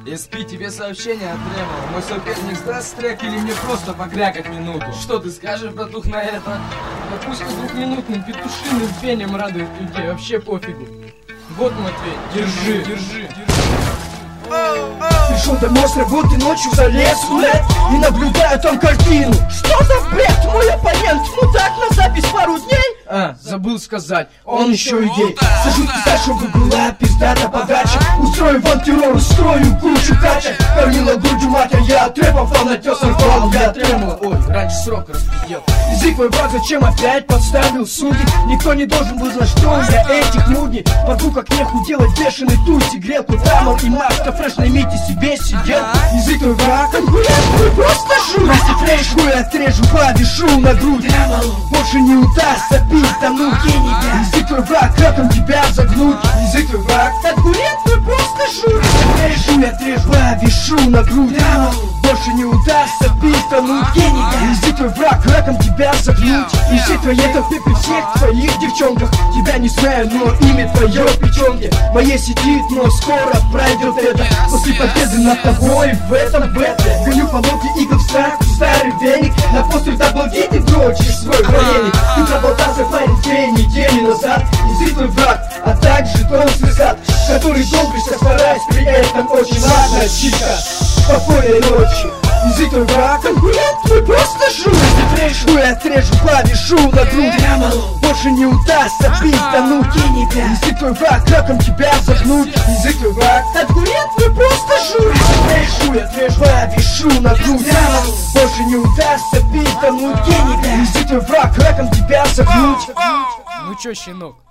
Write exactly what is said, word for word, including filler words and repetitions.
эс пи, тебе сообщение от Рема. Мой соперник сдаст трек или мне просто покрякать минуту? Что ты скажешь, братух, на это? Да пусть он двухминутным петушиным пением радует людей, вообще пофигу. Вот, Матвей, держи, держи, держи. Пришел домой с работы, ночью залез в лед и наблюдаю там картину. Что за бред? Мой оппонент мудак на запись пару дней. А, забыл сказать, он, Он еще и гей. Сажусь писать, чтобы была пиздата подача. Устрою вам террор, устрою кучу качек. Кормила грудью мать, а я от рэпа фанатёсом фан. Я от рэма, ой, раньше срок распиздел. Язык мой враг, зачем опять подставил судьи? Никто не должен был знать, что я этих нудней. Порву как нехуй делать бешеный туси. Грелку, тамал и маска, фреш наймите себе сидел. Язык твой враг, конкурент твой просто жуй. Если фреш хуй отрежу, повешу на грудь. Больше не удастся пиздануть. Язык твой враг, как он тебя загнуть? Язык твой враг, конкурент твой просто жуй. Если фреш хуй отрежу, повешу на грудь. Больше не удастся пиздануть. Язык твой враг, раком тебя загнуть. Язык твой это при всех твоих девчонках. Тебя не знаю, но имя твое в печенке моей сидит, но скоро пройдет это. После победы над тобой в этом бете гоню по лодке игл в сак, старый веник. На постер даблгейт и дрочишь свой военник. Ты проболтался, парень, две недели назад. Язык твой враг, а также тон слезат, который долбишься, стараясь при этом очень ладно, чика. Спокойной ночи. Язык твой враг, конкурент твой просто жуй. Если фреш хуй отрежу, повешу на грудь. Больше не удастся пиздануть. Язык твой враг, раком тебя загнуть. Язык твой враг, конкурент твой просто жуй. Если фреш хуй отрежу, повешу на грудь. Больше не удастся пиздануть. Язык твой враг, раком тебя загнуть. Ну чё, щенок,